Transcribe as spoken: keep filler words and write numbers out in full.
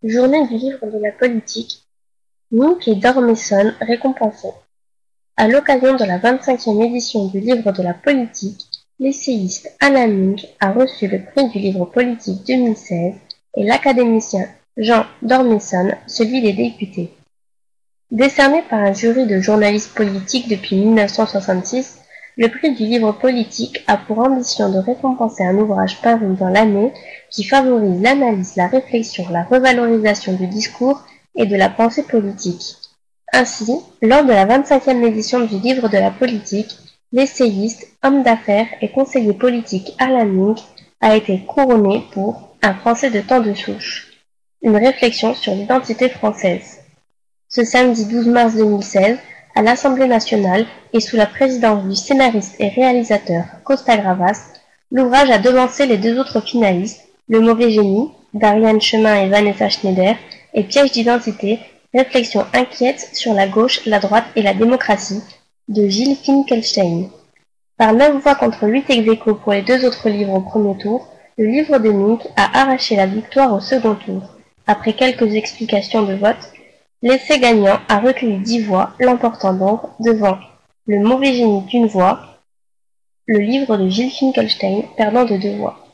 Journée du livre de la politique, Mink et Dormesson récompensés. À l'occasion de la vingt-cinquième édition du livre de la politique, l'essayiste Anna Mink a reçu le prix du livre politique deux mille seize et l'académicien Jean Dormesson celui des députés. Décerné par un jury de journalistes politiques depuis mille neuf cent soixante-six, le prix du livre politique a pour ambition de récompenser un ouvrage paru dans l'année qui favorise l'analyse, la réflexion, la revalorisation du discours et de la pensée politique. Ainsi, lors de la vingt-cinquième édition du livre de la politique, l'essayiste, homme d'affaires et conseiller politique Alain Mink a été couronné pour Un Français de temps de souche, une réflexion sur l'identité française. Ce samedi douze mars deux mille seize, à l'Assemblée nationale et sous la présidence du scénariste et réalisateur Costa Gravas, l'ouvrage a devancé les deux autres finalistes, Le mauvais génie, d'Ariane Chemin et Vanessa Schneider, et Piège d'identité, réflexion inquiète sur la gauche, la droite et la démocratie, de Gilles Finkelstein. Par neuf voix contre huit ex-aequo pour les deux autres livres au premier tour, le livre de Mink a arraché la victoire au second tour. Après quelques explications de vote, l'essai gagnant a recueilli dix voix, l'emportant donc devant Le mauvais génie d'une voix, le livre de Gilles Finkelstein perdant de deux voix.